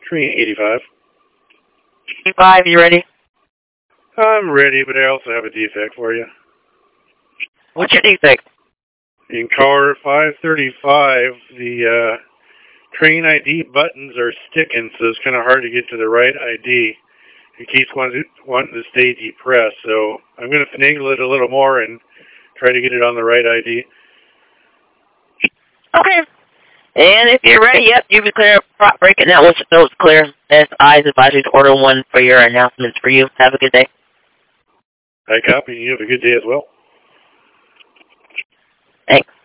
Train 85. 85, you ready? I'm ready, but I also have a defect for you. What's your defect? In car 535, the train ID buttons are sticking, so it's kind of hard to get to the right ID. It keeps wanting to stay depressed, so I'm going to finagle it a little more and try to get it on the right ID. Okay. And if you're ready, yep, you be clear. Prop breaking that once the note's clear. That's Eyes advise you to order one for your announcements for you. Have a good day. I copy. You have a good day as well. Thanks.